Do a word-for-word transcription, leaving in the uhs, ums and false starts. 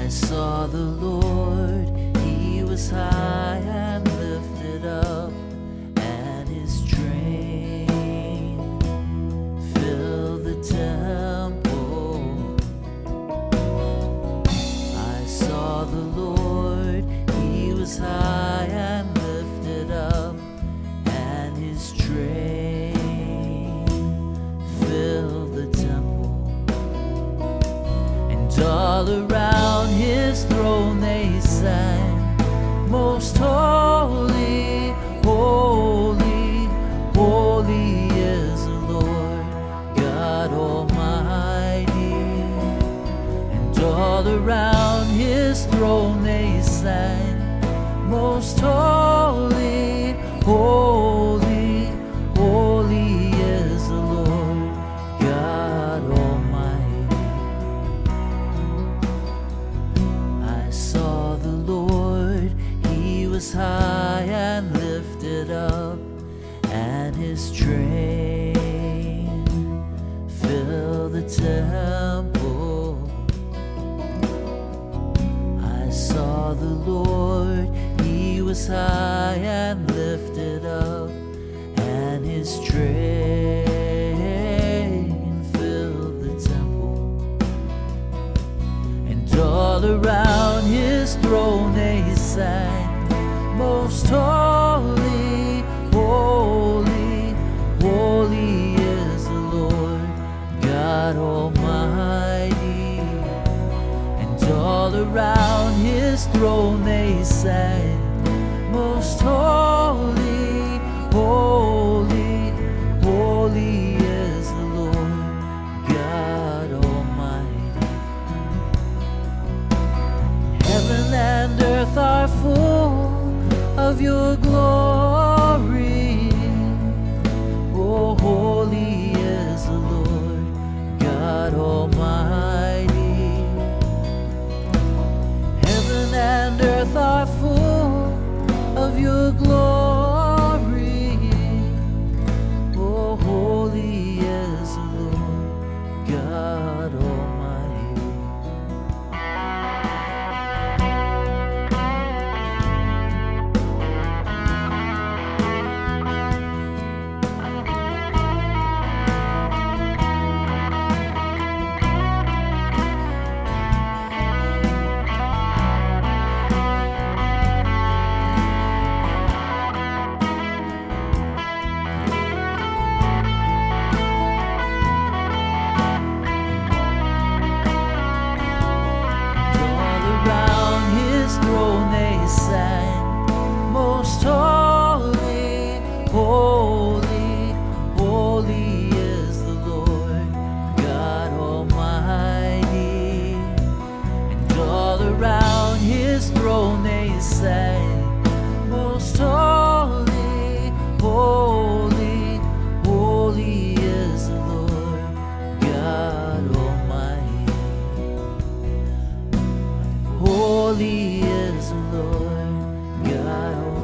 saw the Lord, he was high and lifted up, and his train filled the temple. I saw the Lord, he was high and lifted up, and his train filled the temple. And all around his throne they sang, most holy, holy, holy is the Lord God Almighty. And all around his throne they sang, most holy, holy, holy is the Lord God Almighty. I saw the Lord, he was high and lifted up, and his train filled the temple. I saw the Lord, he was high and lifted up, and his train filled the temple. And all around his throne they sang, most holy, holy, holy is the Lord God Almighty. And all around his throne they sang, most holy, holy, holy is the Lord God Almighty. Heaven and earth are full of your glory. Oh, holy is the Lord God Almighty. Heaven and earth are full of your glory. Oh, holy is the Lord God Almighty. Most holy, holy, holy is the Lord God Almighty. And all around his throne they sang, most holy, holy, holy is the Lord God Almighty. Holy is the Lord God Almighty.